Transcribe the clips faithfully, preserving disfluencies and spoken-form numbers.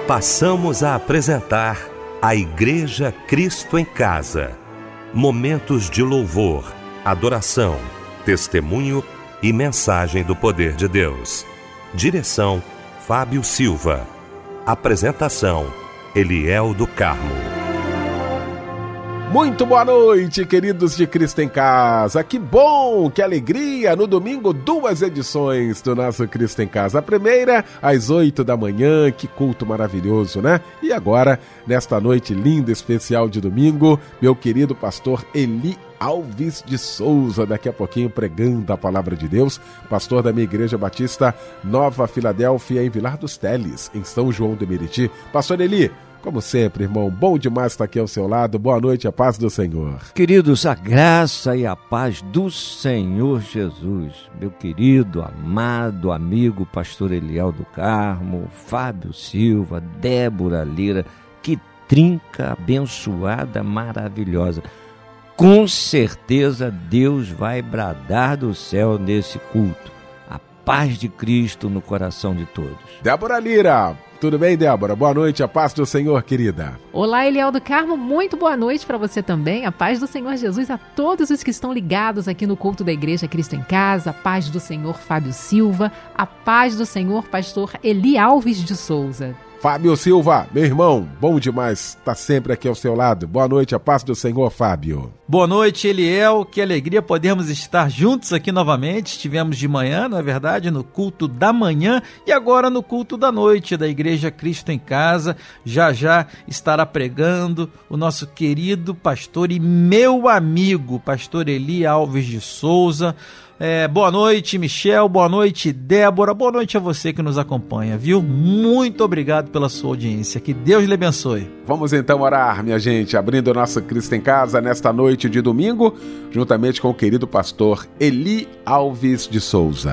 Passamos a apresentar a Igreja Cristo em Casa. Momentos de louvor, adoração, testemunho e mensagem do poder de Deus. Direção, Fábio Silva. Apresentação, Eliel do Carmo. Muito boa noite, queridos de Cristo em Casa. Que bom, que alegria! No domingo, duas edições do nosso Cristo em Casa. A primeira, às oito da manhã, que culto maravilhoso, né? E agora, nesta noite linda, especial de domingo, meu querido pastor Eli Alves de Souza, daqui a pouquinho pregando a palavra de Deus, pastor da minha Igreja Batista Nova Filadélfia, em Vilar dos Teles, em São João do Meriti. Pastor Eli, como sempre, irmão, bom demais estar aqui ao seu lado. Boa noite, a paz do Senhor. Queridos, a graça e a paz do Senhor Jesus, meu querido, amado amigo, pastor Eliel do Carmo, Fábio Silva, Débora Lira, que trinca abençoada, maravilhosa. Com certeza Deus vai bradar do céu nesse culto. A paz de Cristo no coração de todos. Débora Lira, tudo bem, Débora? Boa noite, a paz do Senhor, querida. Olá, Eliel do Carmo, muito boa noite para você também. A paz do Senhor Jesus a todos os que estão ligados aqui no culto da Igreja Cristo em Casa. A paz do Senhor Fábio Silva. A paz do Senhor pastor Eli Alves de Souza. Fábio Silva, meu irmão, bom demais estar sempre aqui ao seu lado. Boa noite, a paz do Senhor, Fábio. Boa noite, Eliel, que alegria podermos estar juntos aqui novamente. Estivemos de manhã, na verdade, no culto da manhã e agora no culto da noite da Igreja Cristo em Casa. Já já estará pregando o nosso querido pastor e meu amigo, pastor Eli Alves de Souza. É, boa noite, Michel, boa noite, Débora, boa noite a você que nos acompanha, viu? Muito obrigado pela sua audiência, que Deus lhe abençoe. Vamos então orar, minha gente, abrindo o nosso Cristo em Casa nesta noite de domingo, juntamente com o querido pastor Eli Alves de Souza.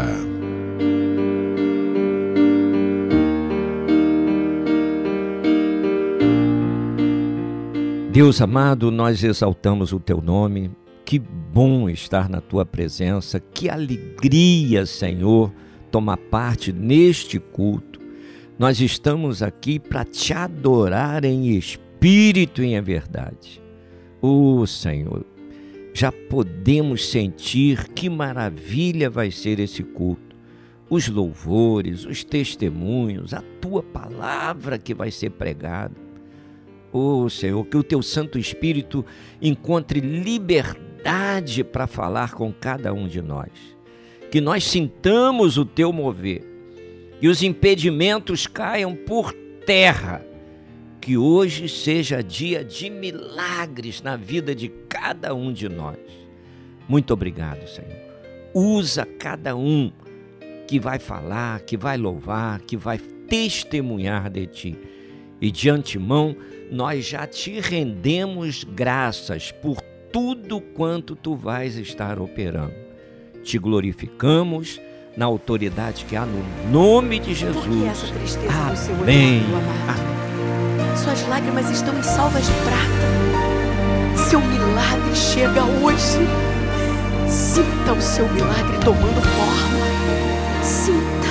Deus amado, nós exaltamos o teu nome. Que bom estar na tua presença, que alegria, Senhor, tomar parte neste culto. Nós estamos aqui para te adorar em espírito e em verdade. Oh, Senhor, já podemos sentir que maravilha vai ser esse culto. Os louvores, os testemunhos, a tua palavra que vai ser pregada. Oh, Senhor, que o teu Santo Espírito encontre liberdade para falar com cada um de nós, que nós sintamos o teu mover e os impedimentos caiam por terra, que hoje seja dia de milagres na vida de cada um de nós. Muito obrigado, Senhor. Usa cada um que vai falar, que vai louvar, que vai testemunhar de ti, e de antemão nós já te rendemos graças por tudo quanto tu vais estar operando. Te glorificamos na autoridade que há no nome de Jesus. Por que essa tristeza Amém. no seu olhar, meu amado? Suas lágrimas estão em salvas de prata. Seu milagre chega hoje. Sinta o seu milagre tomando forma. Sinta.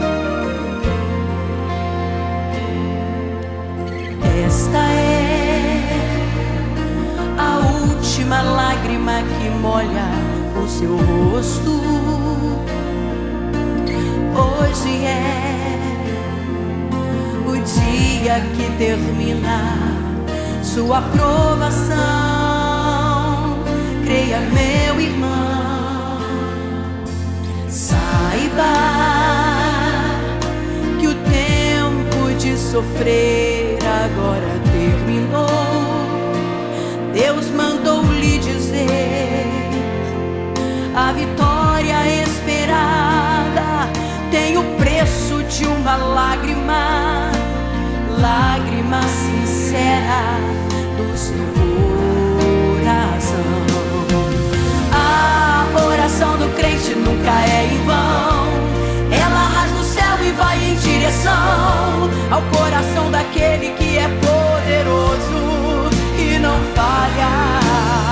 Esta é a última lágrima que molha o seu rosto. Hoje é o dia que termina sua provação. Creia, meu irmão, saiba que o tempo de sofrer agora terminou. Deus mandou lhe dizer: a vitória esperada tem o preço de uma lágrima, lágrima sincera do seu coração. A oração do crente nunca é em vão. Ela rasga o céu e vai em direção ao coração daquele que é poderoso e não falha.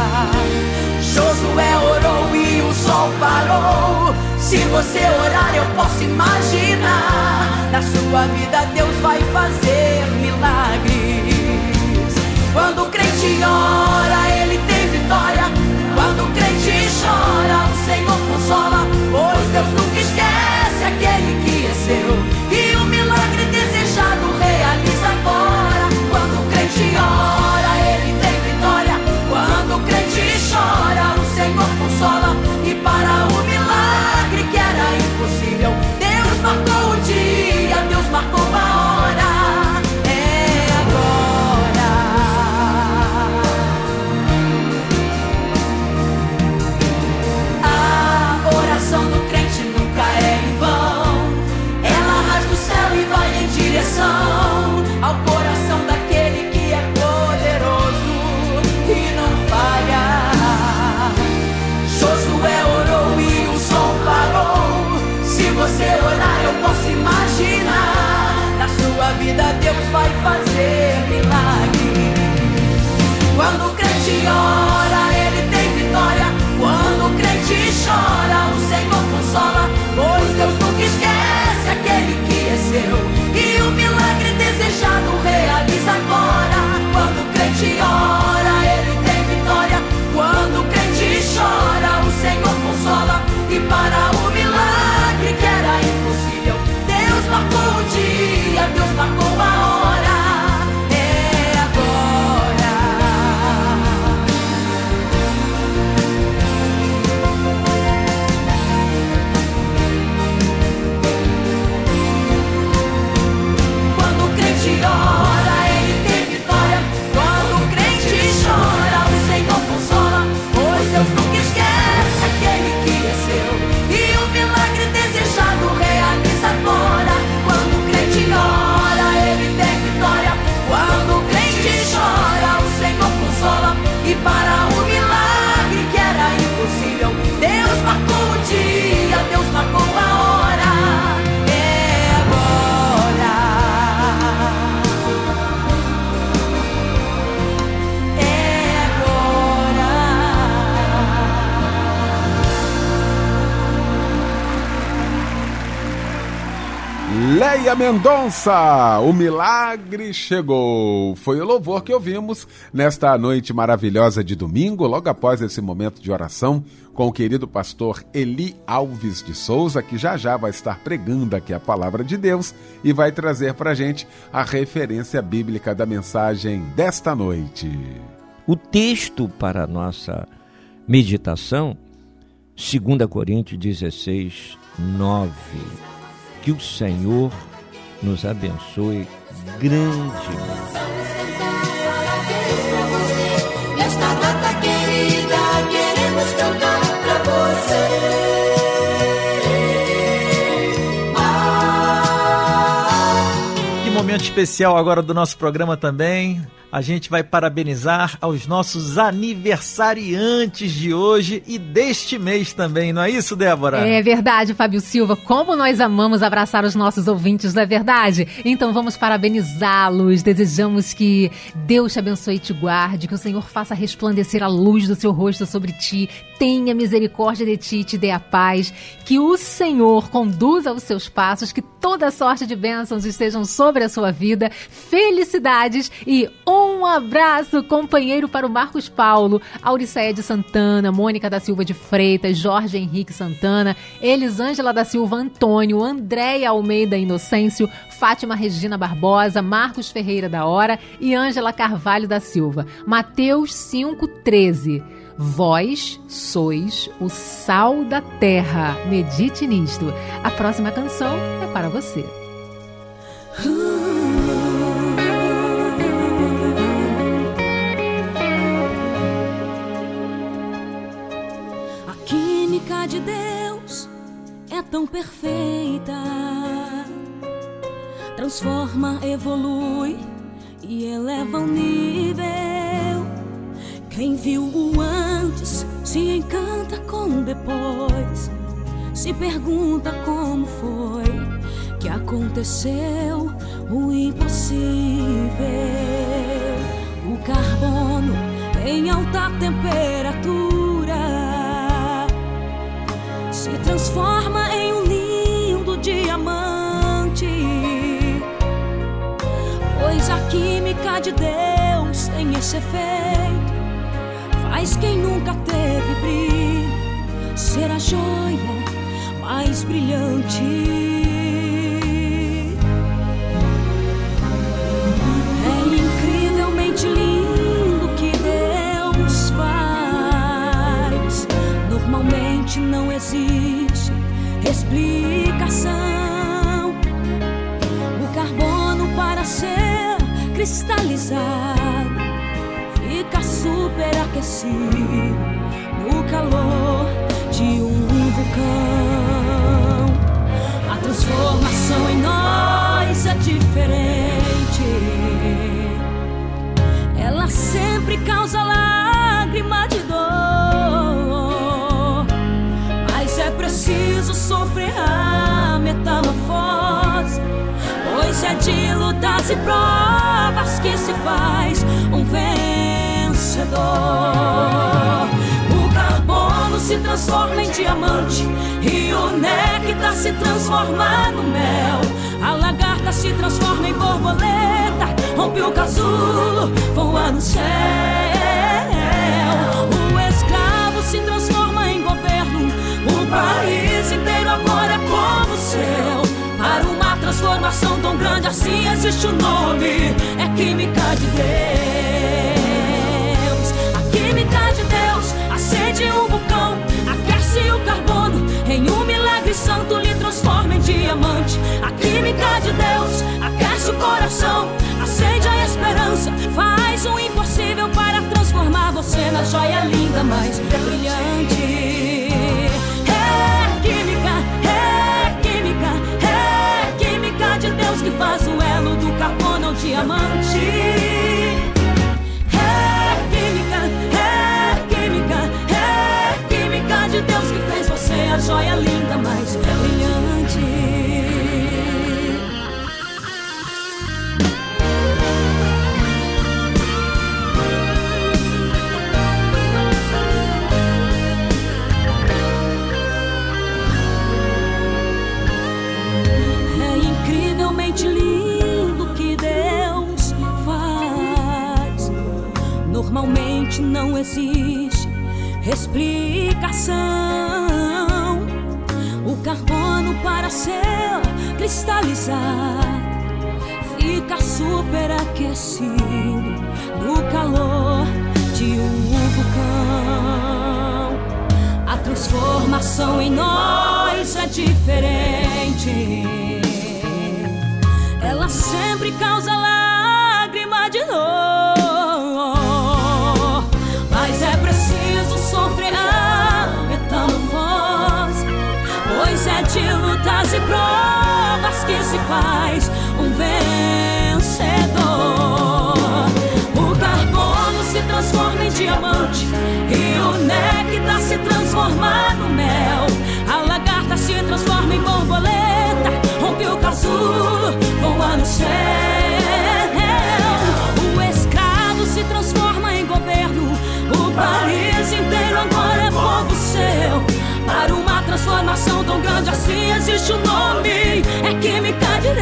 Josué orou e o sol parou. Se você orar, eu posso imaginar Na sua vida Deus vai fazer milagres. Quando o crente ora, ele tem vitória. Quando o crente chora, o Senhor consola, pois Deus nunca esquece aquele que é seu. E o milagre desejado realiza agora. Quando o crente ora, ele tem vitória. Quando o crente chora, o Senhor consola. E para o milagre que era impossível, Deus marcou o dia, Deus marcou a hora. É agora. A oração do crente nunca é em vão. Ela rasga o céu e vai em direção ao coração daquele que é poderoso e não falha. Josué orou e o som parou. Se você orar, eu posso imaginar. Na sua vida Deus vai fazer milagres. Quando o crente ora, ele tem vitória. Quando o crente chora, o Senhor consola, pois Deus nunca esquece aquele que é seu. E o milagre desejado realiza agora. Quando o crente ora, ele tem vitória. Quando o crente chora, o Senhor consola. E para o milagre que era impossível, Deus marcou o dia, Deus marcou a hora. É agora. Quando o crente ora, ele tem vitória. Quando o crente chora, o Senhor consola, pois Deus nunca esquece aquele que é seu. E o milagre desejado realiza agora. Quando o crente ora, ele tem vitória. Quando o crente chora, o Senhor consola. E para o milagre que era impossível, Deus marcou o dia, Deus marcou a hora. É agora. É agora. Leia Mendonça, o milagre chegou. Foi o louvor que ouvimos nesta noite maravilhosa de domingo, logo após esse momento de oração com o querido pastor Eli Alves de Souza, que já já vai estar pregando aqui a palavra de Deus e vai trazer para a gente a referência bíblica da mensagem desta noite. O texto para a nossa meditação, dois Coríntios dezesseis, nove. Que o Senhor nos abençoe grandemente. Nesta data querida, queremos cantar pra você. Que momento especial agora do nosso programa também. A gente vai parabenizar aos nossos aniversariantes de hoje e deste mês também, não é isso, Débora? É verdade, Fábio Silva. Como nós amamos abraçar os nossos ouvintes, não é verdade? Então vamos parabenizá-los. Desejamos que Deus te abençoe e te guarde, que o Senhor faça resplandecer a luz do seu rosto sobre ti, tenha misericórdia de ti e te dê a paz, que o Senhor conduza os seus passos, que toda sorte de bênçãos estejam sobre a sua vida, felicidades e um abraço, companheiro, para o Marcos Paulo, Auriceia de Santana, Mônica da Silva de Freitas, Jorge Henrique Santana, Elisângela da Silva Antônio, Andréia Almeida Inocêncio, Fátima Regina Barbosa, Marcos Ferreira da Hora e Ângela Carvalho da Silva. Mateus cinco, treze. Vós sois o sal da terra. Medite nisto. A próxima canção é para você. A química de Deus é tão perfeita, transforma, evolui e eleva o nível. Quem viu o antes se encanta com o depois, se pergunta como foi que aconteceu o impossível. O carbono em alta temperatura se transforma em um lindo diamante. Pois a química de Deus tem esse efeito, faz quem nunca teve brilho ser a joia mais brilhante. É incrivelmente lindo o que Deus faz. Normalmente não existe explicação. O carbono, para ser cristalizado, fica superaquecido no calor de um vulcão. A transformação em nós é diferente. Ela sempre causa lágrima de dor, mas é preciso sofrer a metamorfose, pois é de lutas e provas que se faz um vencedor. O carbono se transforma em diamante e o néctar se transforma no mel. A lagarta se transforma em borboleta, rompe o casulo, voa no céu. O escravo se transforma em governo, o país inteiro agora é povo seu. Para uma transformação tão grande assim existe o nome, é química de Deus. A química de Deus acende um vulcão, aquece o carbono, em um milagre santo lhe transforma em diamante. A química de Deus aquece o coração, acende a esperança, faz o impossível para transformar você na joia linda mais brilhante. É química, é química, é química de Deus que faz o elo do carbono ao diamante. É química, é química, é química de Deus que fez você a joia linda mais brilhante. Lindo que Deus faz. Normalmente não existe explicação. O carbono, para ser cristalizado, fica superaquecido no calor de um vulcão. A transformação em nós é diferente. Ela sempre causa lágrima de dor, mas é preciso sofrer a metamorfose, pois é de lutas e provas que se faz um vencedor. O carbono se transforma em diamante e o néctar se transforma no mel. A lagarta se transforma em borboleta, rompe o casulo, voa no céu. O escravo se transforma em governo, o país inteiro agora é povo seu. Para uma transformação tão grande assim existe o nome, é química de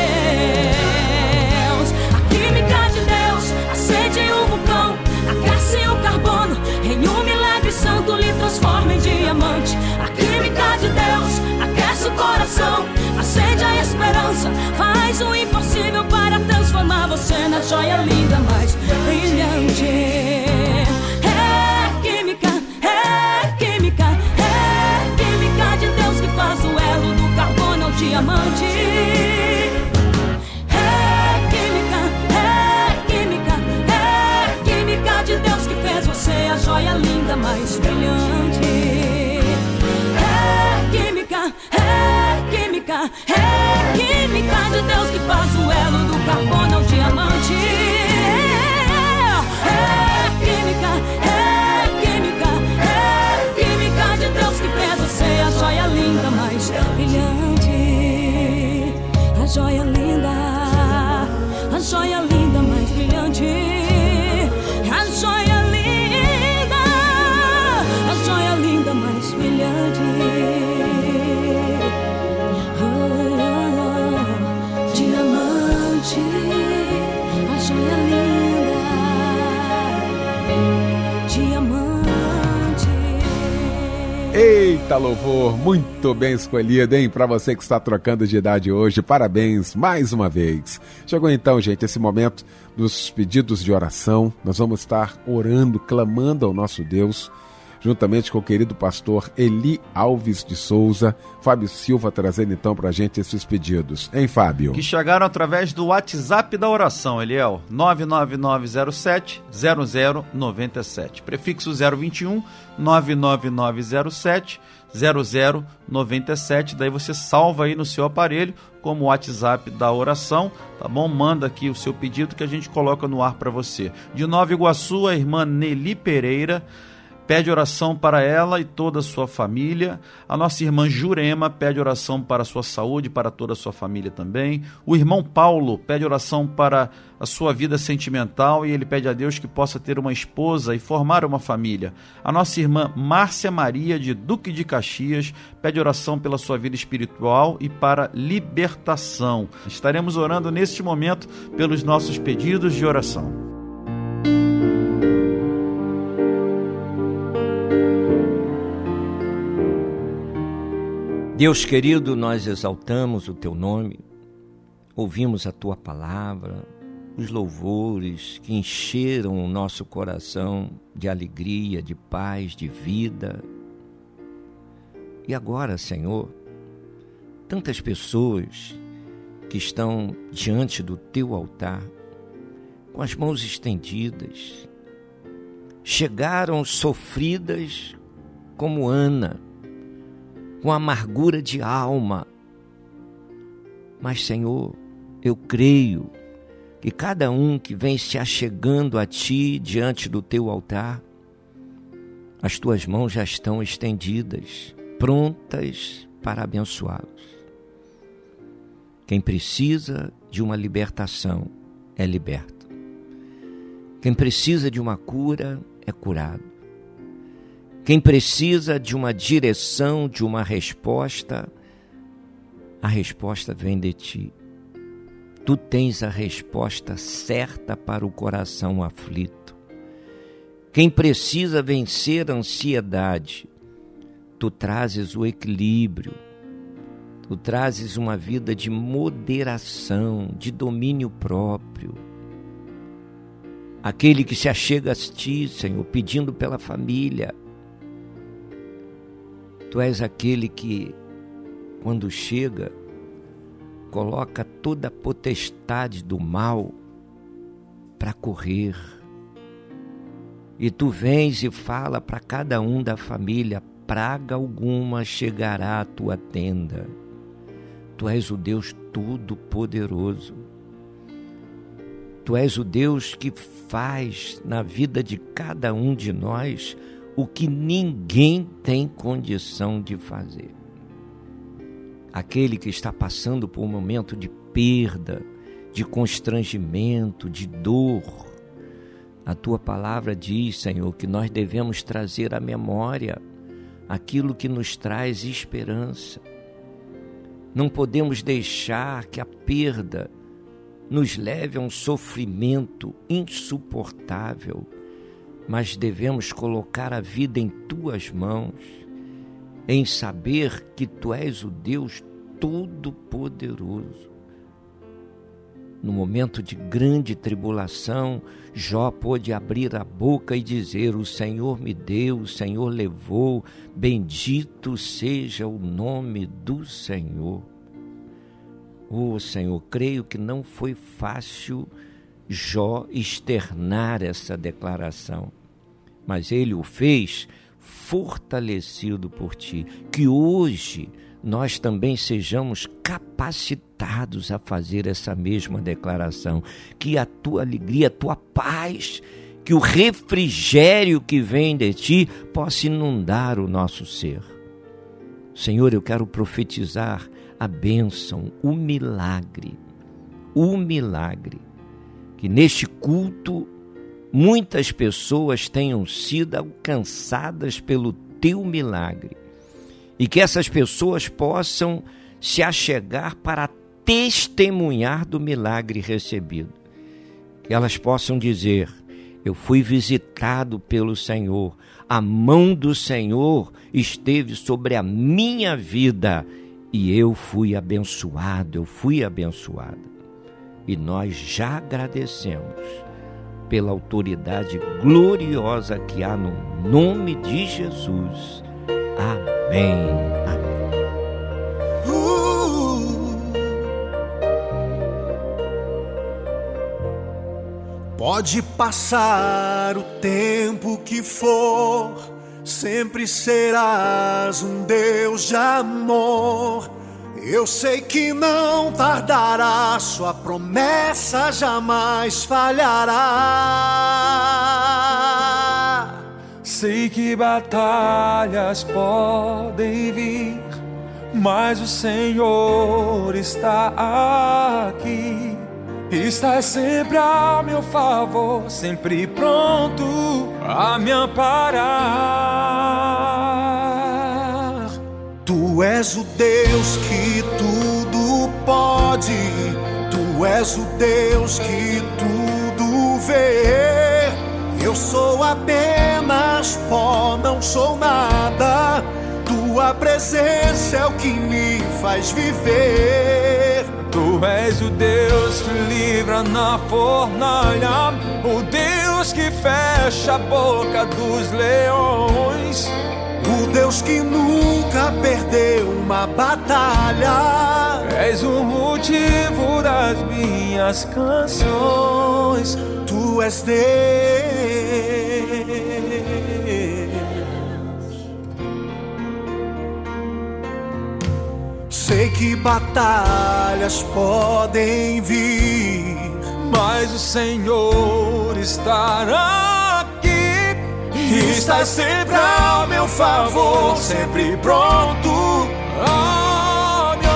Deus. A química de Deus acende um vulcão, aquece o carbono, em um milagre santo lhe transforma em diamante. A química de Deus aquece o coração, acende a esperança, faz o impossível para transformar você na joia linda mais brilhante. É química, é química, é química de Deus que faz o elo do carbono Eita, louvor, muito bem escolhido, hein? Para você que está trocando de idade hoje, parabéns mais uma vez. Chegou então, gente, esse momento dos pedidos de oração. Nós vamos estar orando, clamando ao nosso Deus, juntamente com o querido pastor Eli Alves de Souza. Fábio Silva trazendo então pra gente esses pedidos. Hein, Fábio? Que chegaram através do WhatsApp da oração, Eliel, nove nove nove zero sete zero zero nove sete, prefixo zero vinte e um, nove nove nove zero sete zero zero nove sete, daí você salva aí no seu aparelho como WhatsApp da oração, tá bom? Manda aqui o seu pedido que a gente coloca no ar para você. De Nova Iguaçu, a irmã Nelly Pereira pede oração para ela e toda a sua família. A nossa irmã Jurema pede oração para a sua saúde, para toda a sua família também. O irmão Paulo pede oração para a sua vida sentimental e ele pede a Deus que possa ter uma esposa e formar uma família. A nossa irmã Márcia Maria, de Duque de Caxias, pede oração pela sua vida espiritual e para libertação. Estaremos orando neste momento pelos nossos pedidos de oração. Deus querido, nós exaltamos o Teu nome, ouvimos a Tua palavra, os louvores que encheram o nosso coração de alegria, de paz, de vida. E agora, Senhor, tantas pessoas que estão diante do Teu altar, com as mãos estendidas, chegaram sofridas como Ana, com amargura de alma. Mas, Senhor, eu creio que cada um que vem se achegando a Ti diante do Teu altar, as Tuas mãos já estão estendidas, prontas para abençoá-los. Quem precisa de uma libertação é liberto. Quem precisa de uma cura é curado. Quem precisa de uma direção, de uma resposta, a resposta vem de Ti. Tu tens a resposta certa para o coração aflito. Quem precisa vencer a ansiedade, Tu trazes o equilíbrio. Tu trazes uma vida de moderação, de domínio próprio. Aquele que se achega a Ti, Senhor, pedindo pela família, Tu és aquele que, quando chega, coloca toda a potestade do mal para correr. E Tu vens e fala para cada um da família: praga alguma chegará à tua tenda. Tu és o Deus Todo-Poderoso. Tu és o Deus que faz na vida de cada um de nós o que ninguém tem condição de fazer. Aquele que está passando por um momento de perda, de constrangimento, de dor, a Tua palavra diz, Senhor, que nós devemos trazer à memória aquilo que nos traz esperança. Não podemos deixar que a perda nos leve a um sofrimento insuportável, mas devemos colocar a vida em Tuas mãos, em saber que Tu és o Deus Todo-Poderoso. No momento de grande tribulação, Jó pôde abrir a boca e dizer: o Senhor me deu, o Senhor levou, bendito seja o nome do Senhor. Oh, Senhor, creio que não foi fácil Jó externar essa declaração, mas ele o fez fortalecido por Ti. Que hoje nós também sejamos capacitados a fazer essa mesma declaração, que a Tua alegria, a Tua paz, que o refrigério que vem de Ti possa inundar o nosso ser. Senhor, eu quero profetizar a bênção, o milagre, o milagre, que neste culto muitas pessoas tenham sido alcançadas pelo Teu milagre e que essas pessoas possam se achegar para testemunhar do milagre recebido. Que elas possam dizer: Eu fui visitado pelo Senhor. A mão do Senhor esteve sobre a minha vida e eu fui abençoado, eu fui abençoada. E nós já agradecemos pela autoridade gloriosa que há no nome de Jesus. Amém. Amém. Pode passar o tempo que for, sempre serás um Deus de amor. Eu sei que não tardará, sua promessa jamais falhará. Sei que batalhas podem vir, mas o Senhor está aqui. Está sempre a meu favor, sempre pronto a me amparar. Tu és o Deus que tudo pode, Tu és o Deus que tudo vê. Eu sou apenas pó, não sou nada. Tua presença é o que me faz viver. Tu és o Deus que livra na fornalha, o Deus que fecha a boca dos leões, o Deus que nunca perdeu uma batalha. És o motivo das minhas canções. Tu és Deus. Sei que batalhas podem vir, mas o Senhor estará aqui. E estás sempre ao meu favor, sempre pronto a me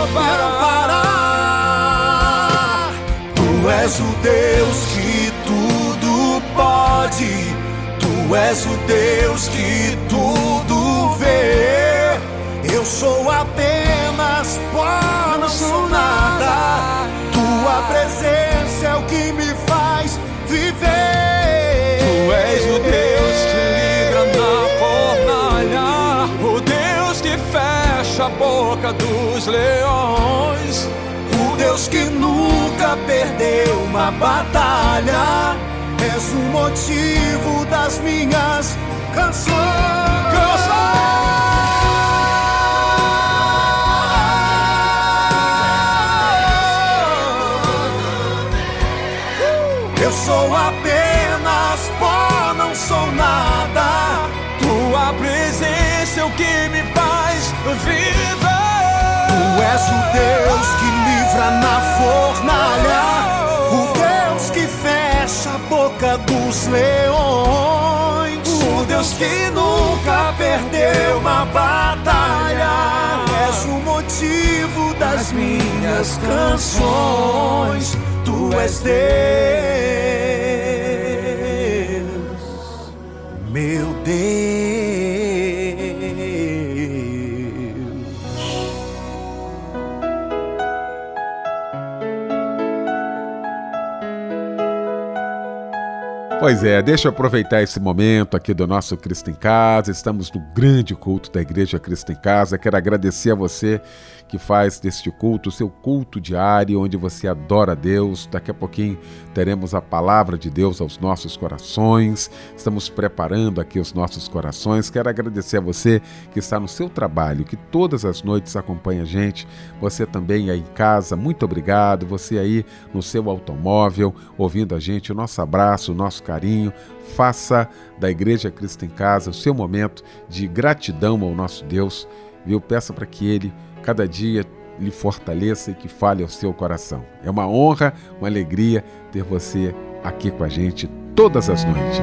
amparar. Tu és o Deus que tudo pode, Tu és o Deus que tudo vê. Eu sou apenas pó, não sou nada. Tua presença é o que me faz viver. Tu és o Deus que livra na fornalha, o Deus que fecha a boca dos leões, o Deus que nunca perdeu uma batalha. És o motivo das minhas canções. Canções. Eu sou apenas pó, não sou nada. Tua presença é o que me faz viver. Tu és o Deus que livra na fornalha, o Deus que fecha a boca dos leões, o Deus que nunca perdeu uma batalha. És o motivo das minhas canções. Tu és Deus, meu Deus. Pois é, deixa eu aproveitar esse momento aqui do nosso Cristo em Casa. Estamos no grande culto da Igreja Cristo em Casa. Quero agradecer a você que faz deste culto o seu culto diário, onde você adora a Deus. Daqui a pouquinho teremos a palavra de Deus aos nossos corações. Estamos preparando aqui os nossos corações. Quero agradecer a você que está no seu trabalho, que todas as noites acompanha a gente. Você também aí em casa, muito obrigado. Você aí no seu automóvel, ouvindo a gente, o nosso abraço, o nosso carinho. Faça da Igreja Cristo em Casa o seu momento de gratidão ao nosso Deus. Viu? Peça para que Ele cada dia lhe fortaleça e que fale ao seu coração. É uma honra, uma alegria ter você aqui com a gente todas as noites.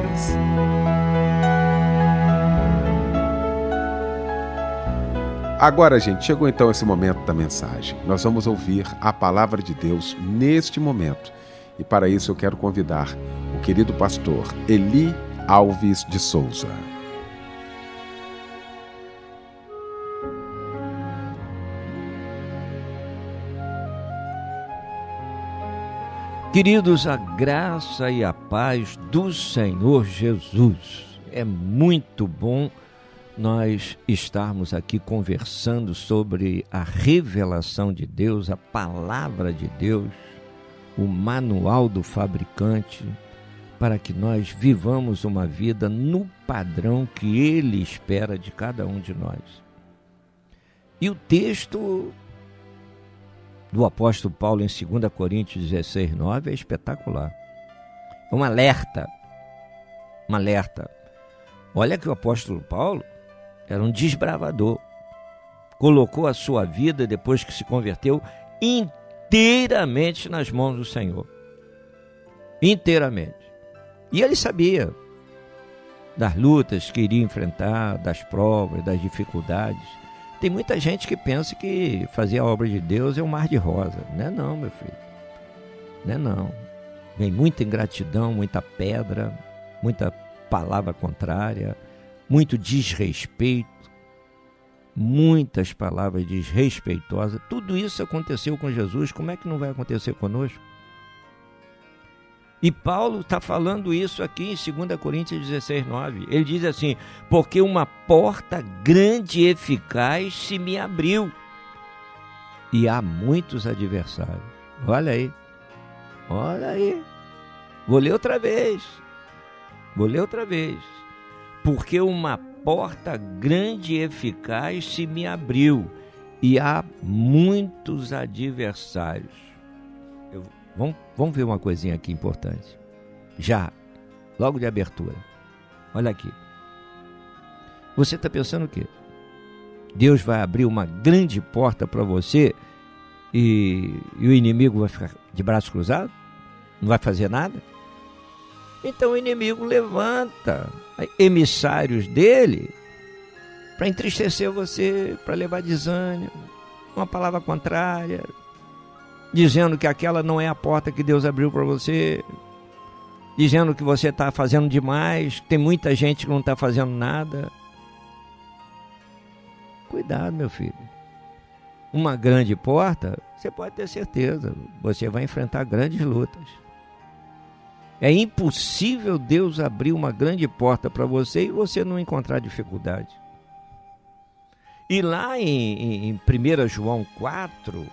Agora, gente, chegou então esse momento da mensagem. Nós vamos ouvir a palavra de Deus neste momento. E para isso eu quero convidar o querido pastor Eli Alves de Souza. Queridos, a graça e a paz do Senhor Jesus. É muito bom nós estarmos aqui conversando sobre a revelação de Deus, a palavra de Deus, o manual do fabricante, para que nós vivamos uma vida no padrão que Ele espera de cada um de nós. E o texto do apóstolo Paulo em dois Coríntios dezesseis, nove é espetacular. É um alerta, um alerta. Olha que o apóstolo Paulo era um desbravador. Colocou a sua vida, depois que se converteu, inteiramente nas mãos do Senhor. Inteiramente. E ele sabia das lutas que iria enfrentar, das provas, das dificuldades. Tem muita gente que pensa que fazer a obra de Deus é um mar de rosa. Não é não, meu filho. Não é não. Vem muita ingratidão, muita pedra, muita palavra contrária, muito desrespeito, muitas palavras desrespeitosas. Tudo isso aconteceu com Jesus, como é que não vai acontecer conosco? E Paulo está falando isso aqui em dois Coríntios dezesseis, nove. Ele diz assim: porque uma porta grande e eficaz se me abriu, e há muitos adversários. Olha aí, olha aí. Vou ler outra vez, vou ler outra vez. Porque uma porta grande e eficaz se me abriu, e há muitos adversários. Eu Vamos, vamos ver uma coisinha aqui importante. Já, logo de abertura. Olha aqui. Você está pensando o quê? Deus vai abrir uma grande porta para você e, e o inimigo vai ficar de braços cruzados? Não vai fazer nada? Então o inimigo levanta emissários dele para entristecer você, para levar desânimo, uma palavra contrária, dizendo que aquela não é a porta que Deus abriu para você, dizendo que você está fazendo demais, tem muita gente que não está fazendo nada. Cuidado, meu filho. Uma grande porta, você pode ter certeza, você vai enfrentar grandes lutas. É impossível Deus abrir uma grande porta para você e você não encontrar dificuldade. E lá em, em primeiro João quatro,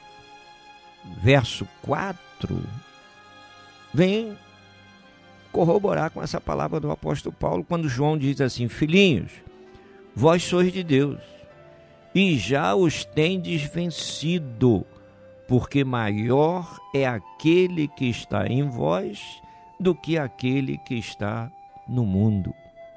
verso quatro, vem corroborar com essa palavra do apóstolo Paulo, quando João diz assim: filhinhos, vós sois de Deus, e já os tendes vencido, porque maior é aquele que está em vós do que aquele que está no mundo.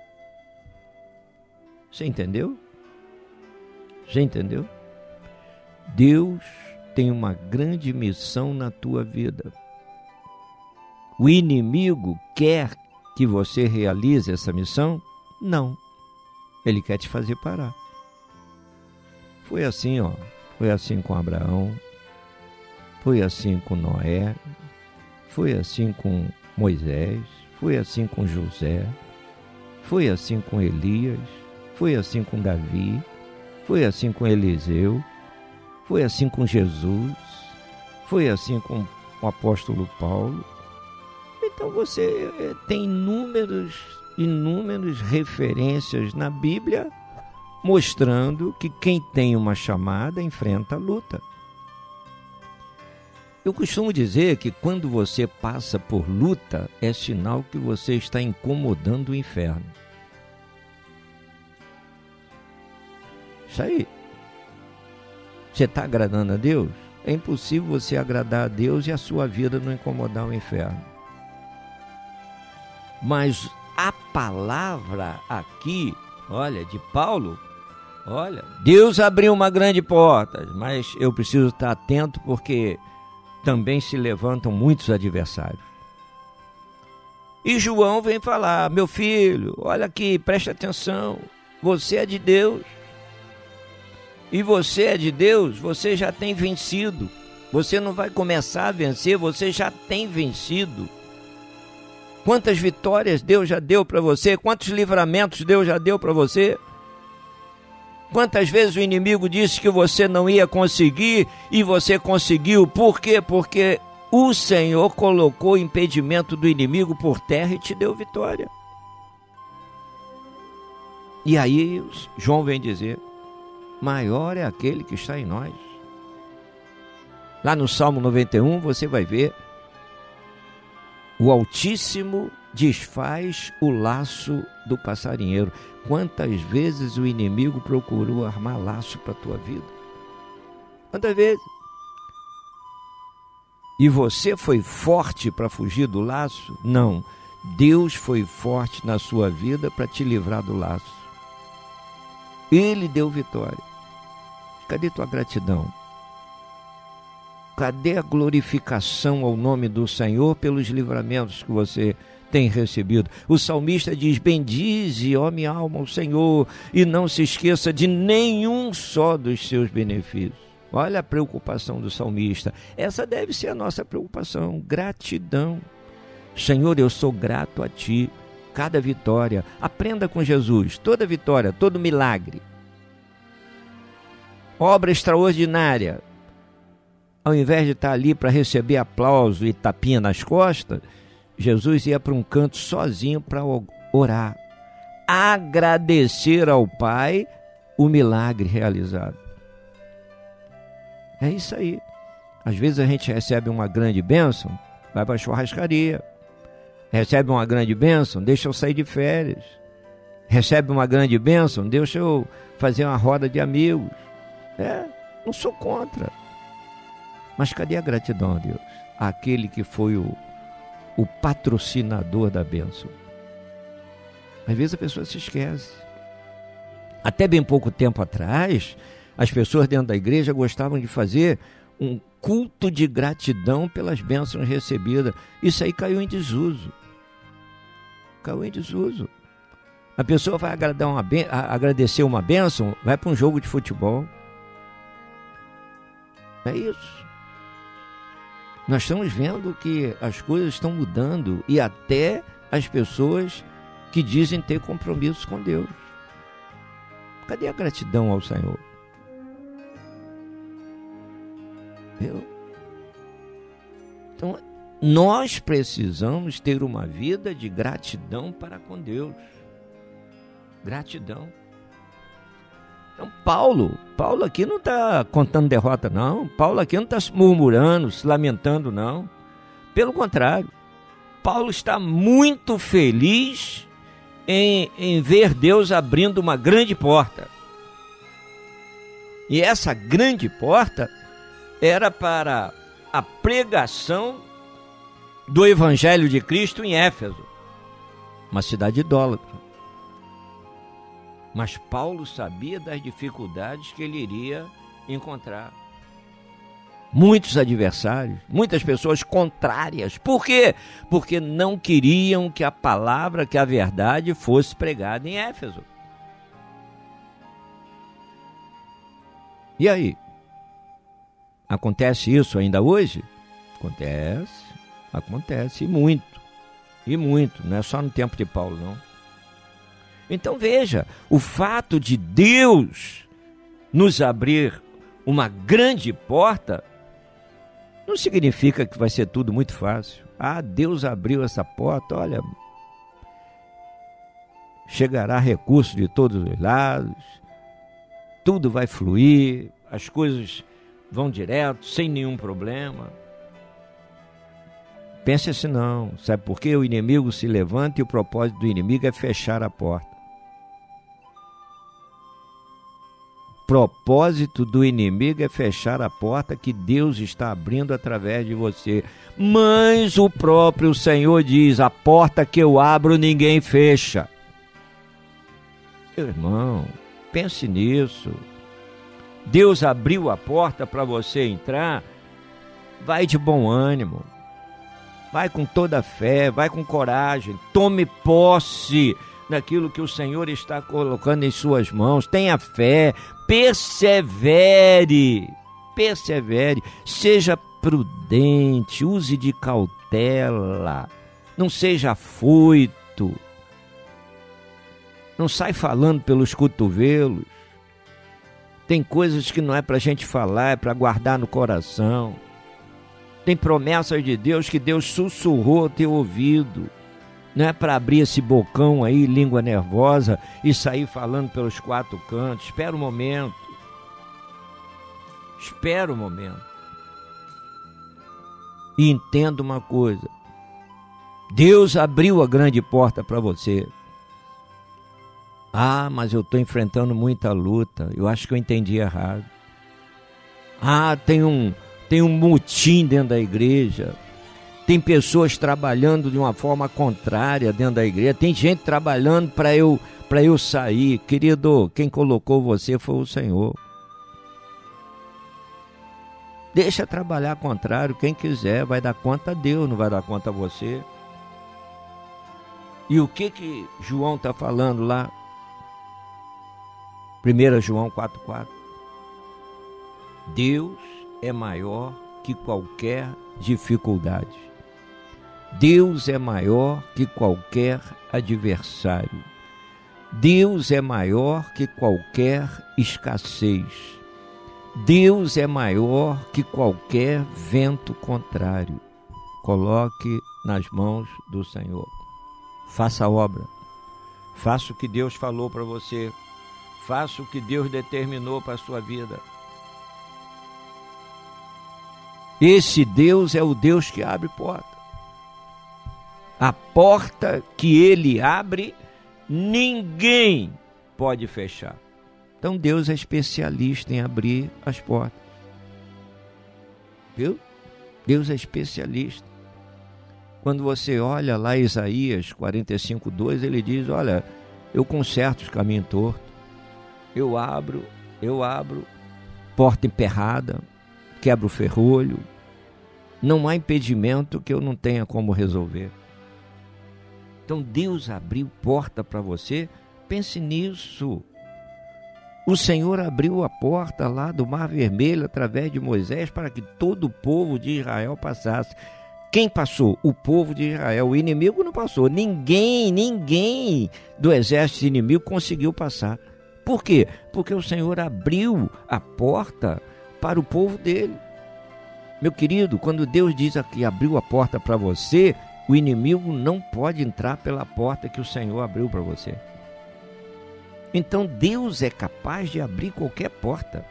Você entendeu? Você entendeu? Deus tem uma grande missão na tua vida. O inimigo quer que você realize essa missão? Não. Ele quer te fazer parar. Foi assim, ó. Foi assim com Abraão. Foi assim com Noé. Foi assim com Moisés. Foi assim com José. Foi assim com Elias. Foi assim com Davi. Foi assim com Eliseu. Foi assim com Jesus, foi assim com o apóstolo Paulo. Então você tem inúmeros, inúmeras referências na Bíblia mostrando que quem tem uma chamada enfrenta a luta. Eu costumo dizer que quando você passa por luta, é sinal que você está incomodando o inferno. Isso aí. Você está agradando a Deus? É impossível você agradar a Deus e a sua vida não incomodar o inferno. Mas a palavra aqui, olha, de Paulo, olha, Deus abriu uma grande porta, mas eu preciso estar atento porque também se levantam muitos adversários. E João vem falar: meu filho, olha aqui, preste atenção, você é de Deus. E você é de Deus, você já tem vencido. Você não vai começar a vencer, você já tem vencido. Quantas vitórias Deus já deu para você? Quantos livramentos Deus já deu para você? Quantas vezes o inimigo disse que você não ia conseguir e você conseguiu? Por quê? Porque o Senhor colocou o impedimento do inimigo por terra e te deu vitória. E aí João vem dizer, maior é aquele que está em nós. Lá no Salmo noventa e um você vai ver, o Altíssimo desfaz o laço do passarinheiro. Quantas vezes o inimigo procurou armar laço para a tua vida? Quantas vezes? E você foi forte para fugir do laço? Não. Deus foi forte na sua vida para te livrar do laço. Ele deu vitória. Cadê tua gratidão? Cadê a glorificação ao nome do Senhor pelos livramentos que você tem recebido? O salmista diz, bendize, ó minha alma, ao Senhor, e não se esqueça de nenhum só dos seus benefícios. Olha a preocupação do salmista. Essa deve ser a nossa preocupação, gratidão. Senhor, eu sou grato a Ti. Cada vitória, aprenda com Jesus, toda vitória, todo milagre, obra extraordinária, ao invés de estar ali para receber aplauso e tapinha nas costas, Jesus ia para um canto sozinho para orar, agradecer ao Pai o milagre realizado. É isso aí. Às vezes a gente recebe uma grande bênção, vai para a churrascaria. Recebe uma grande bênção, deixa eu sair de férias. Recebe uma grande bênção, deixa eu fazer uma roda de amigos. É, não sou contra. Mas cadê a gratidão a Deus? Aquele que foi o, o patrocinador da bênção. Às vezes a pessoa se esquece. Até bem pouco tempo atrás, as pessoas dentro da igreja gostavam de fazer um culto de gratidão pelas bênçãos recebidas. Isso aí caiu em desuso. Caiu em desuso. A pessoa vai agradar uma ben... agradecer uma bênção, vai para um jogo de futebol. É isso. Nós estamos vendo que as coisas estão mudando e até as pessoas que dizem ter compromisso com Deus. Cadê a gratidão ao Senhor? Eu... Então, nós precisamos ter uma vida de gratidão para com Deus. Gratidão. Então, Paulo, Paulo aqui não está contando derrota, não. Paulo aqui não está se murmurando, se lamentando, não. Pelo contrário, Paulo está muito feliz em, em ver Deus abrindo uma grande porta. E essa grande porta era para a pregação do Evangelho de Cristo em Éfeso, uma cidade idólatra. Mas Paulo sabia das dificuldades que ele iria encontrar. Muitos adversários, muitas pessoas contrárias. Por quê? Porque não queriam que a palavra, que a verdade fosse pregada em Éfeso. E aí? Acontece isso ainda hoje? Acontece, acontece, e muito, e muito, não é só no tempo de Paulo, não. Então veja, o fato de Deus nos abrir uma grande porta, não significa que vai ser tudo muito fácil. Ah, Deus abriu essa porta, olha, chegará recurso de todos os lados, tudo vai fluir, as coisas vão direto, sem nenhum problema. Pense assim não, sabe por quê? O inimigo se levanta e o propósito do inimigo é fechar a porta. O propósito do inimigo é fechar a porta que Deus está abrindo através de você. Mas o próprio Senhor diz, a porta que eu abro ninguém fecha. Meu irmão, pense nisso. Deus abriu a porta para você entrar, vai de bom ânimo, vai com toda a fé, vai com coragem, tome posse daquilo que o Senhor está colocando em suas mãos, tenha fé, persevere, persevere, seja prudente, use de cautela, não seja afoito, não sai falando pelos cotovelos. Tem coisas que não é para a gente falar, é para guardar no coração. Tem promessas de Deus que Deus sussurrou ao teu ouvido. Não é para abrir esse bocão aí, língua nervosa, e sair falando pelos quatro cantos. Espera um momento. Espera um momento. E entenda uma coisa. Deus abriu a grande porta para você. Ah, mas eu estou enfrentando muita luta. Eu acho que eu entendi errado. Ah, tem um, tem um mutim dentro da igreja. Tem pessoas trabalhando de uma forma contrária dentro da igreja. Tem gente trabalhando para eu, para eu sair. Querido, quem colocou você foi o Senhor. Deixa trabalhar contrário quem quiser. Vai dar conta a Deus, não vai dar conta a você. E o que que João está falando lá? primeiro João quatro, quatro. Deus é maior que qualquer dificuldade. Deus é maior que qualquer adversário. Deus é maior que qualquer escassez. Deus é maior que qualquer vento contrário. Coloque nas mãos do Senhor. Faça a obra. Faça o que Deus falou para você. Faça o que Deus determinou para a sua vida. Esse Deus é o Deus que abre porta. A porta que Ele abre, ninguém pode fechar. Então Deus é especialista em abrir as portas. Viu? Deus é especialista. Quando você olha lá Isaías quarenta e cinco, dois, ele diz, olha, eu conserto os caminhos tortos. Eu abro, eu abro, porta emperrada, quebro o ferrolho. Não há impedimento que eu não tenha como resolver. Então Deus abriu porta para você, pense nisso. O Senhor abriu a porta lá do Mar Vermelho através de Moisés para que todo o povo de Israel passasse. Quem passou? O povo de Israel. O inimigo não passou. Ninguém, ninguém do exército inimigo conseguiu passar. Por quê? Porque o Senhor abriu a porta para o povo dele. Meu querido, quando Deus diz que abriu a porta para você, o inimigo não pode entrar pela porta que o Senhor abriu para você. Então Deus é capaz de abrir qualquer porta.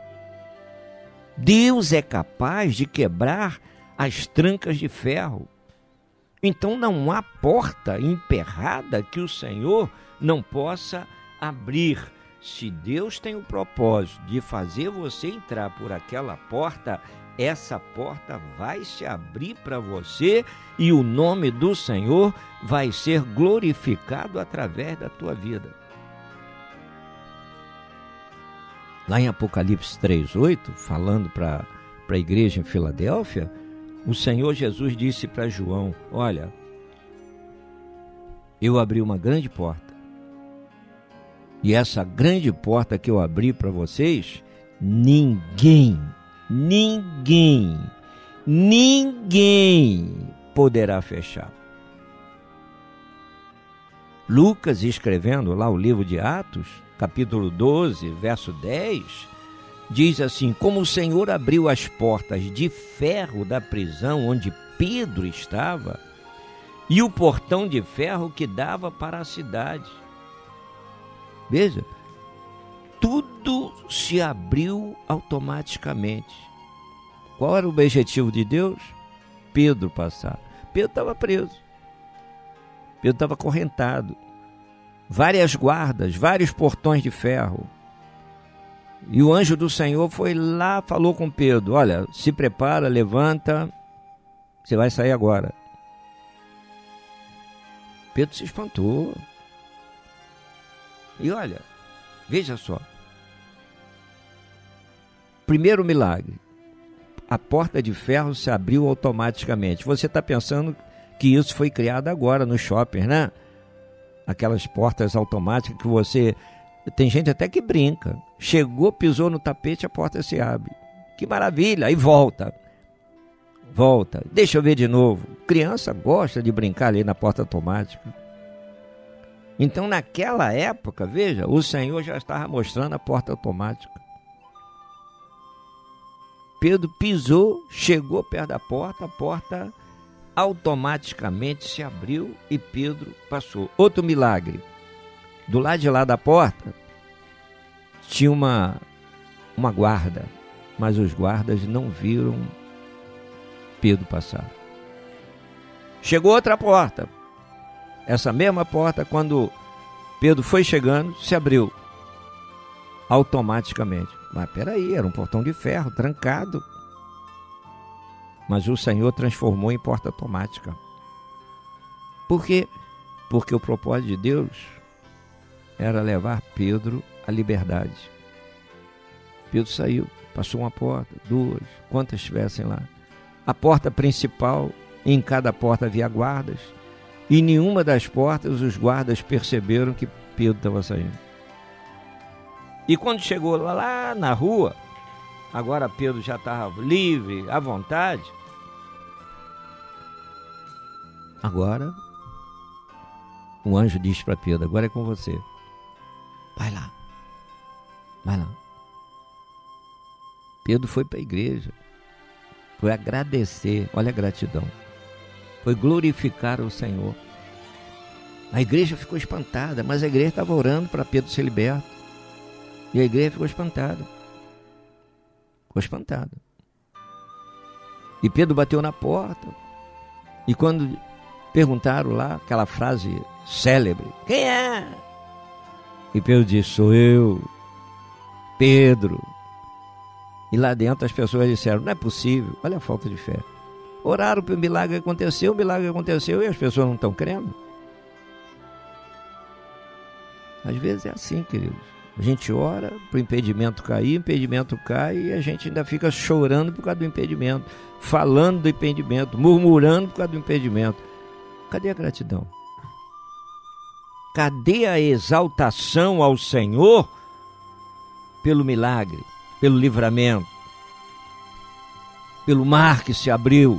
Deus é capaz de quebrar as trancas de ferro. Então não há porta emperrada que o Senhor não possa abrir. Se Deus tem o propósito de fazer você entrar por aquela porta, essa porta vai se abrir para você e o nome do Senhor vai ser glorificado através da tua vida. Lá em Apocalipse três, oito, falando para a igreja em Filadélfia, o Senhor Jesus disse para João, olha, eu abri uma grande porta. E essa grande porta que eu abri para vocês, ninguém, ninguém, ninguém poderá fechar. Lucas, escrevendo lá o livro de Atos, capítulo doze, verso dez, diz assim, como o Senhor abriu as portas de ferro da prisão onde Pedro estava, e o portão de ferro que dava para a cidade. Veja, tudo se abriu automaticamente. Qual era o objetivo de Deus? Pedro passar. Pedro estava preso. Pedro estava acorrentado. Várias guardas, vários portões de ferro. E o anjo do Senhor foi lá, falou com Pedro, olha, se prepara, levanta, você vai sair agora. Pedro se espantou. E olha, veja só. Primeiro milagre. A porta de ferro se abriu automaticamente. Você está pensando que isso foi criado agora no shopping, né? Aquelas portas automáticas que você... Tem gente até que brinca. Chegou, pisou no tapete, a porta se abre. Que maravilha! Aí volta. Volta. Deixa eu ver de novo. Criança gosta de brincar ali na porta automática. Então, naquela época, veja, o Senhor já estava mostrando a porta automática. Pedro pisou, chegou perto da porta, a porta automaticamente se abriu e Pedro passou. Outro milagre. Do lado de lá da porta tinha uma, uma guarda, mas os guardas não viram Pedro passar. Chegou outra porta. Essa mesma porta, quando Pedro foi chegando, se abriu automaticamente. Mas peraí, era um portão de ferro, trancado. Mas o Senhor transformou em porta automática. Por quê? Porque o propósito de Deus era levar Pedro à liberdade. Pedro saiu, passou uma porta, duas, quantas estivessem lá. A porta principal, em cada porta havia guardas, e em nenhuma das portas os guardas perceberam que Pedro estava saindo. E quando chegou lá, lá na rua, agora Pedro já estava livre, à vontade. Agora, o anjo diz para Pedro, agora é com você. Vai lá, vai lá. Pedro foi para a igreja, foi agradecer, olha a gratidão, foi glorificar o Senhor. A igreja ficou espantada, mas a igreja estava orando para Pedro ser liberto. E a igreja ficou espantada. Ficou espantada. E Pedro bateu na porta. E quando perguntaram lá, aquela frase célebre, quem é? E Pedro disse, sou eu, Pedro. E lá dentro as pessoas disseram, não é possível, olha a falta de fé. Oraram para o milagre acontecer, o milagre aconteceu e as pessoas não estão crendo. Às vezes é assim, queridos. A gente ora para o impedimento cair, o impedimento cai e a gente ainda fica chorando por causa do impedimento, falando do impedimento, murmurando por causa do impedimento. Cadê a gratidão? Cadê a exaltação ao Senhor pelo milagre, pelo livramento, pelo mar que se abriu?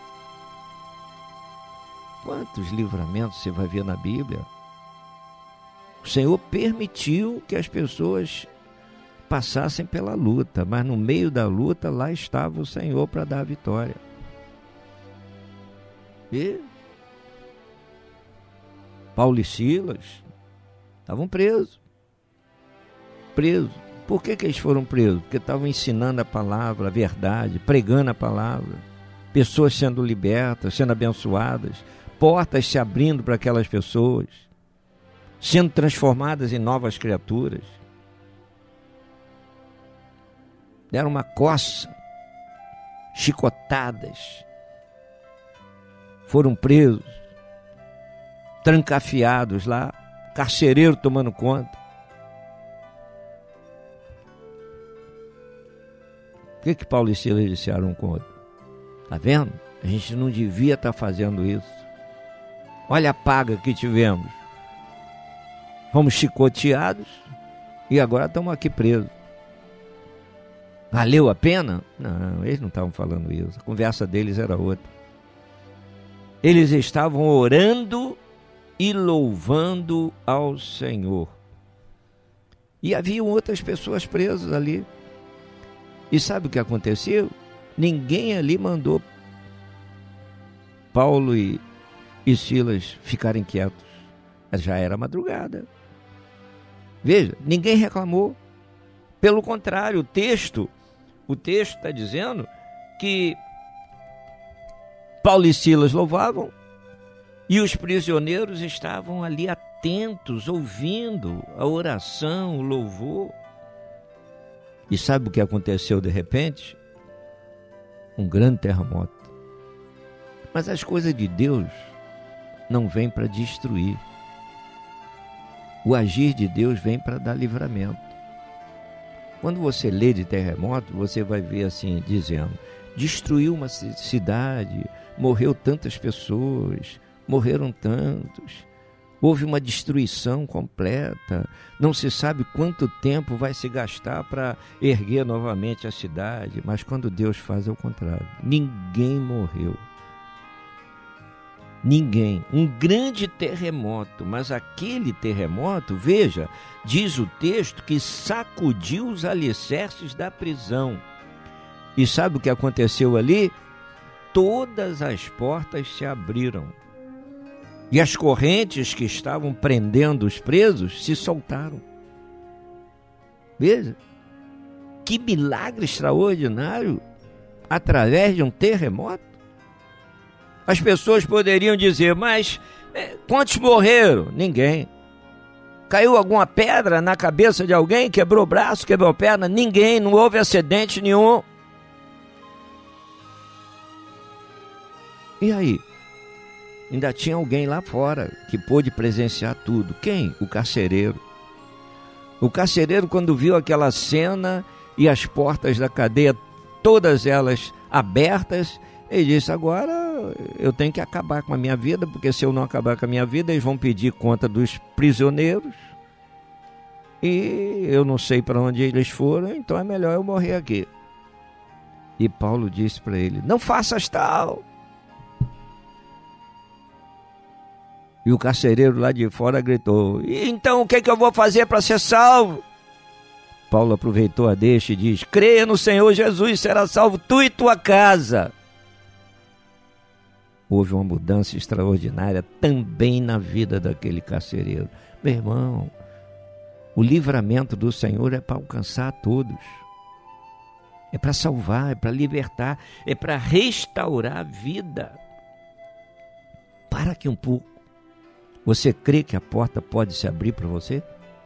Quantos livramentos você vai ver na Bíblia? O Senhor permitiu que as pessoas passassem pela luta, mas no meio da luta lá estava o Senhor para dar a vitória. E Paulo e Silas estavam presos. Presos. Por que que eles foram presos? Porque estavam ensinando a palavra, a verdade, pregando a palavra. Pessoas sendo libertas, sendo abençoadas, portas se abrindo para aquelas pessoas, sendo transformadas em novas criaturas. Deram uma coça, chicotadas, foram presos, trancafiados lá, carcereiro tomando conta. O que que Paulo e Silas disseram um com o outro? Tá vendo? A gente não devia estar fazendo isso. Olha a paga que tivemos. Fomos chicoteados e agora estamos aqui presos. Valeu a pena? Não, eles não estavam falando isso. A conversa deles era outra. Eles estavam orando e louvando ao Senhor. E haviam outras pessoas presas ali. E sabe o que aconteceu? Ninguém ali mandou Paulo e, e Silas ficarem quietos. Já era madrugada. Veja, ninguém reclamou. Pelo contrário, o texto, o texto está dizendo que Paulo e Silas louvavam e os prisioneiros estavam ali atentos, ouvindo a oração, o louvor. E sabe o que aconteceu de repente? Um grande terremoto. Mas as coisas de Deus não vêm para destruir. O agir de Deus vem para dar livramento. Quando você lê de terremoto, você vai ver assim, dizendo, destruiu uma cidade, morreu tantas pessoas, morreram tantos, houve uma destruição completa, não se sabe quanto tempo vai se gastar para erguer novamente a cidade, mas quando Deus faz é o contrário, ninguém morreu. Ninguém, um grande terremoto, mas aquele terremoto, veja, diz o texto que sacudiu os alicerces da prisão. E sabe o que aconteceu ali? Todas as portas se abriram. E as correntes que estavam prendendo os presos se soltaram. Veja, que milagre extraordinário através de um terremoto. As pessoas poderiam dizer, mas é, quantos morreram? Ninguém. Caiu alguma pedra na cabeça de alguém? Quebrou o braço, quebrou a perna? Ninguém, não houve acidente nenhum. E aí? Ainda tinha alguém lá fora que pôde presenciar tudo. Quem? O carcereiro. O carcereiro, quando viu aquela cena e as portas da cadeia, todas elas abertas, ele disse, agora eu tenho que acabar com a minha vida, porque se eu não acabar com a minha vida, eles vão pedir conta dos prisioneiros e eu não sei para onde eles foram, então é melhor eu morrer aqui. E Paulo disse para ele, não faças tal. E o carcereiro lá de fora gritou, então o que, é que eu vou fazer para ser salvo? Paulo aproveitou a deixa e diz, creia no Senhor Jesus, será salvo tu e tua casa. Houve uma mudança extraordinária também na vida daquele carcereiro. Meu irmão, o livramento do Senhor é para alcançar todos. É para salvar, é para libertar, é para restaurar a vida. Para aqui um pouco. Você crê que a porta pode se abrir para você?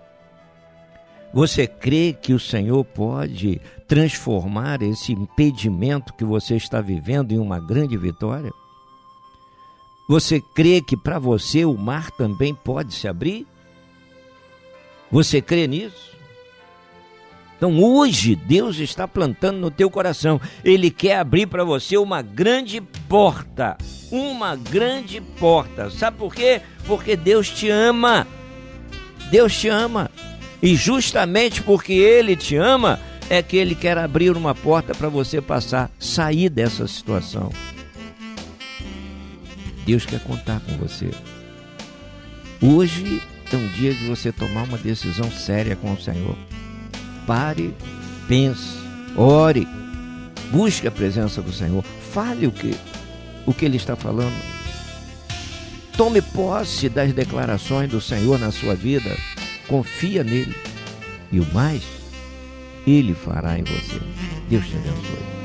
Você crê que o Senhor pode transformar esse impedimento que você está vivendo em uma grande vitória? Você crê que para você o mar também pode se abrir? Você crê nisso? Então hoje Deus está plantando no teu coração. Ele quer abrir para você uma grande porta. Uma grande porta. Sabe por quê? Porque Deus te ama. Deus te ama. E justamente porque Ele te ama, é que Ele quer abrir uma porta para você passar, sair dessa situação. Deus quer contar com você. Hoje é um dia de você tomar uma decisão séria com o Senhor. Pare, pense, ore, busque a presença do Senhor. Fale o que, o que Ele está falando. Tome posse das declarações do Senhor na sua vida. Confia nele. E o mais, Ele fará em você. Deus te abençoe.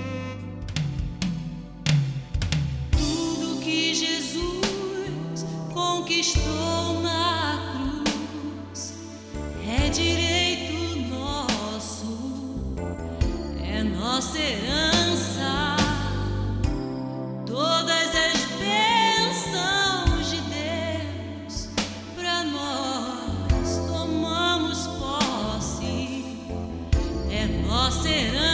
Conquistou na cruz, é direito nosso, é nossa herança, todas as bênçãos de Deus, pra nós tomamos posse, é nossa herança.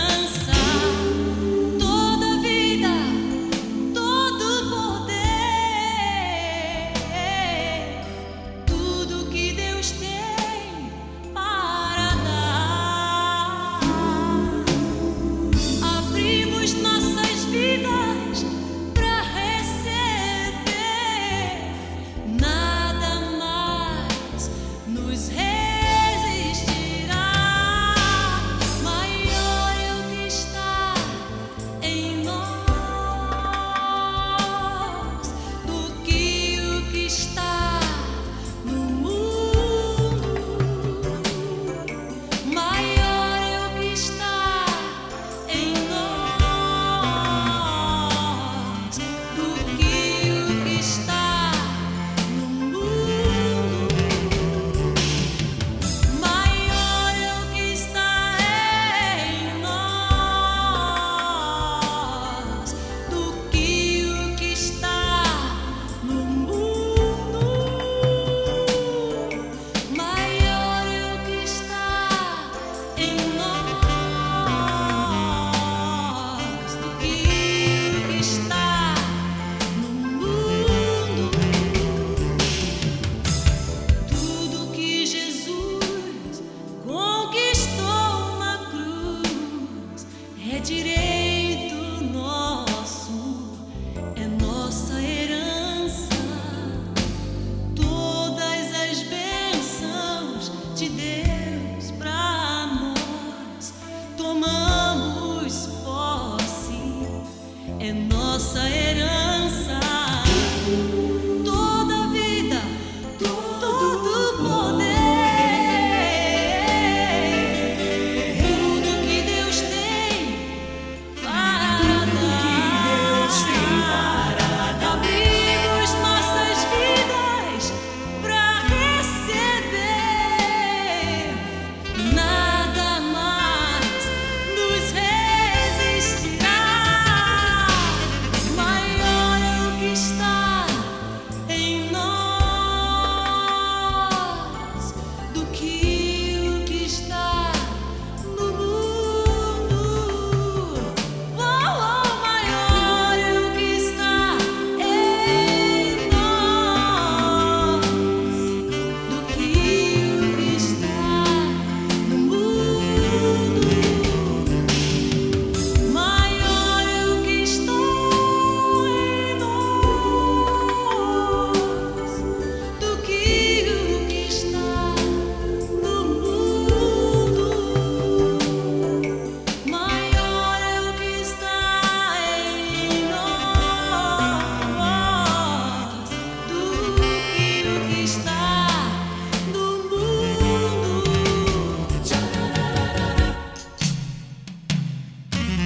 Tomamos posse.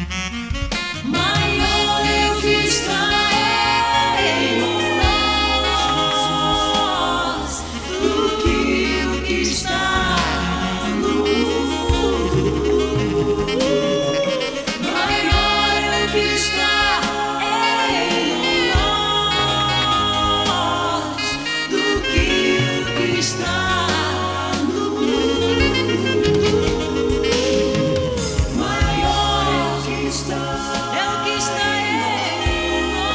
Maior é o que está em nós do que o que está no mundo. Maior é o que está em nós do que o que está no mundo. Maior é o que está, é o que está em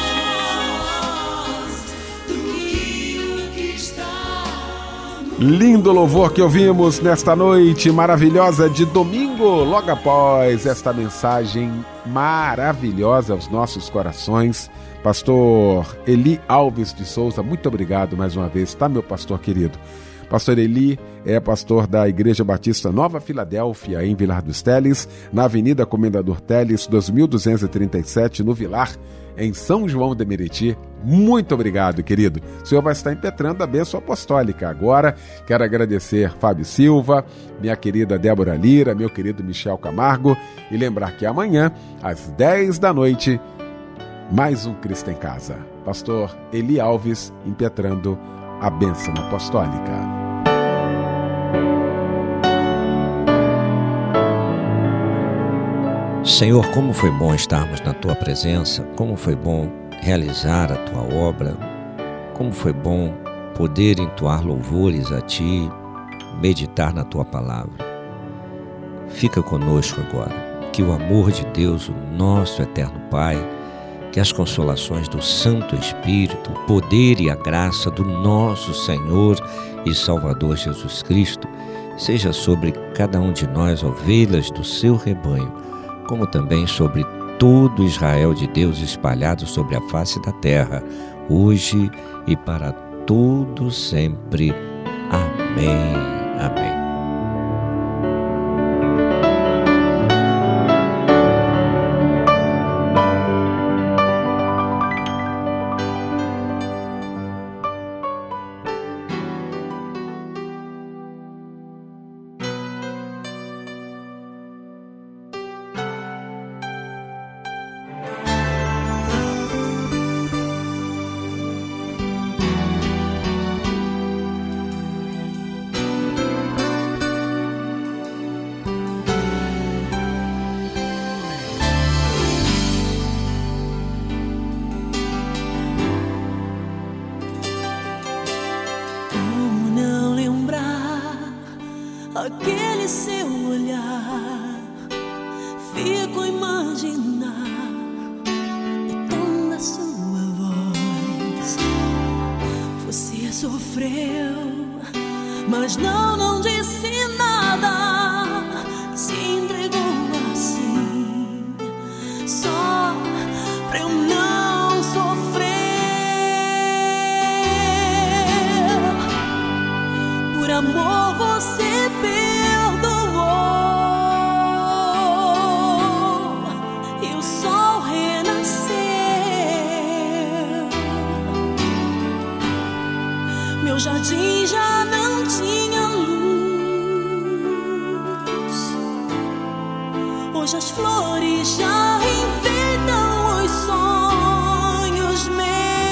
nós do que o que está no mundo. Lindo louvor que ouvimos nesta noite maravilhosa de domingo, logo após esta mensagem maravilhosa aos nossos corações. Pastor Eli Alves de Souza, muito obrigado mais uma vez, tá, meu pastor querido? Pastor Eli é pastor da Igreja Batista Nova Filadélfia, em Vilar dos Teles, na Avenida Comendador Teles, dois mil duzentos e trinta e sete, no Vilar, em São João de Meriti. Muito obrigado, querido. O senhor vai estar impetrando a bênção apostólica. Agora, quero agradecer Fábio Silva, minha querida Débora Lira, meu querido Michel Camargo, e lembrar que amanhã, às dez da noite, mais um Cristo em Casa. Pastor Eli Alves impetrando a bênção apostólica. Senhor, como foi bom estarmos na Tua presença, como foi bom realizar a Tua obra, como foi bom poder entoar louvores a Ti, meditar na Tua palavra. Fica conosco agora, que o amor de Deus, o nosso eterno Pai, que as consolações do Santo Espírito, o poder e a graça do nosso Senhor e Salvador Jesus Cristo, seja sobre cada um de nós, ovelhas do seu rebanho, como também sobre todo Israel de Deus espalhado sobre a face da terra, hoje e para todo sempre. Amém. Amém. Aquele seu olhar, fico a imaginar o tom da sua voz. Você sofreu, mas não, não disse nada. Se entregou assim, só pra eu não sofrer. Por amor você perdoou e o sol renasceu. Meu jardim já não tinha luz. Hoje as flores já enfeitam os sonhos meus.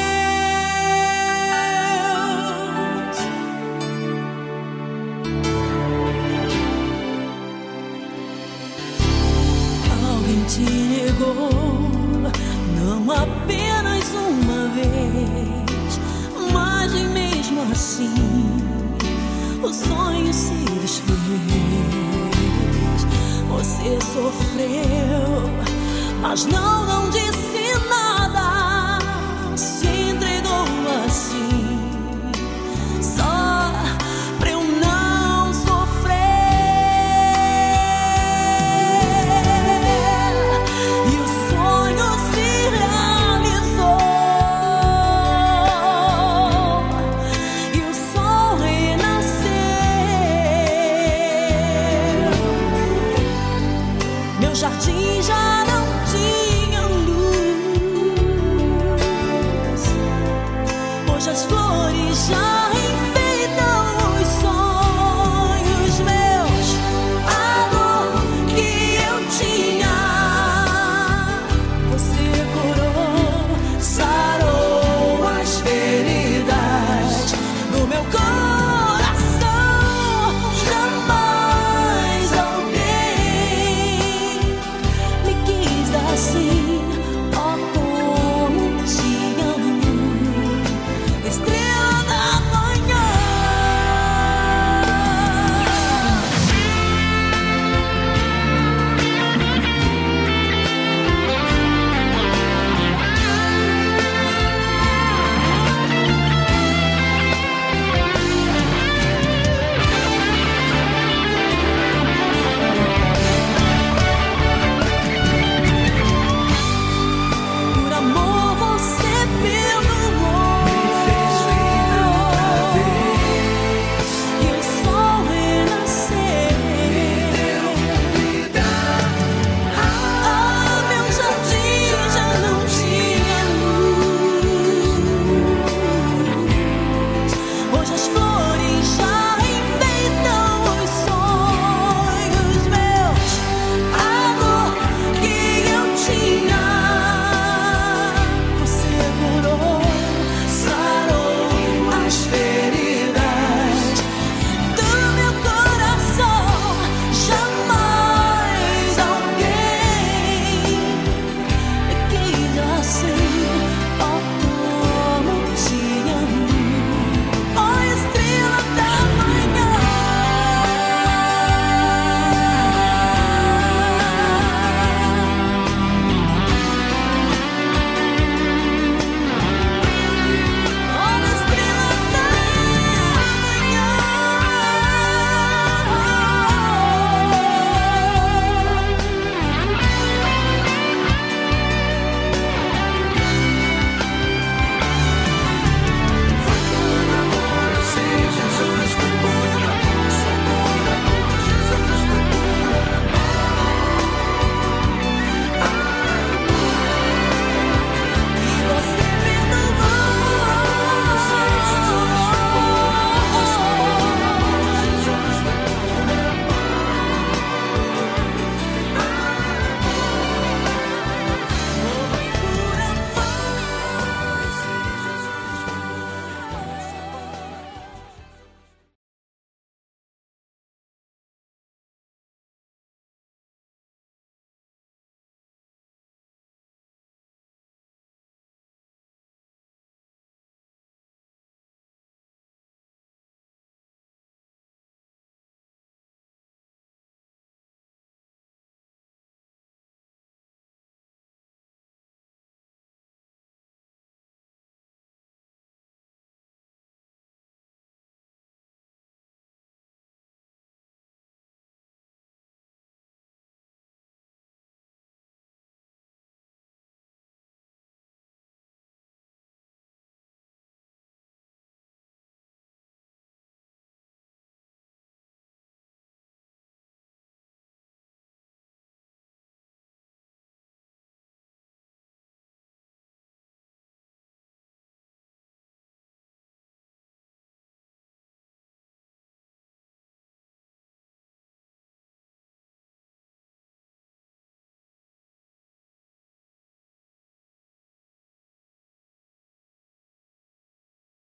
Te negou, não apenas uma vez, mas mesmo assim o sonho se desfez. Você sofreu, mas não, não disse nada. Se entregou assim, só pra eu não sofrer. Jardim já não tinha luz. Hoje as flores já